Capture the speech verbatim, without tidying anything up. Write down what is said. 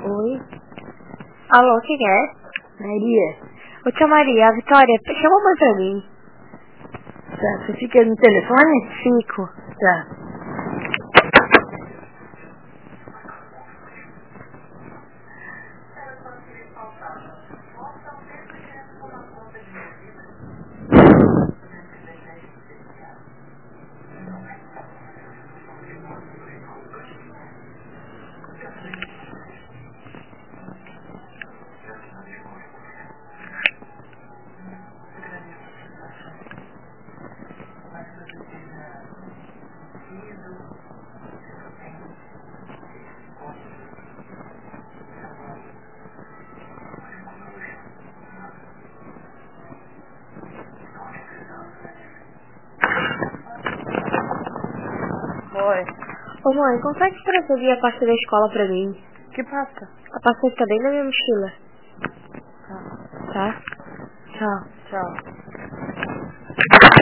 Oi? Alô, quem é? Maria. Ô, tia Maria, a Vitória, chama a mãe pra mim. Tá, você fica no telefone? Fico. Tá. Oi. Ô, mãe, consegue trazer a pasta da escola pra mim? Que pasta? A pasta está bem na minha mochila. Tá. Tá? Tchau. Tchau.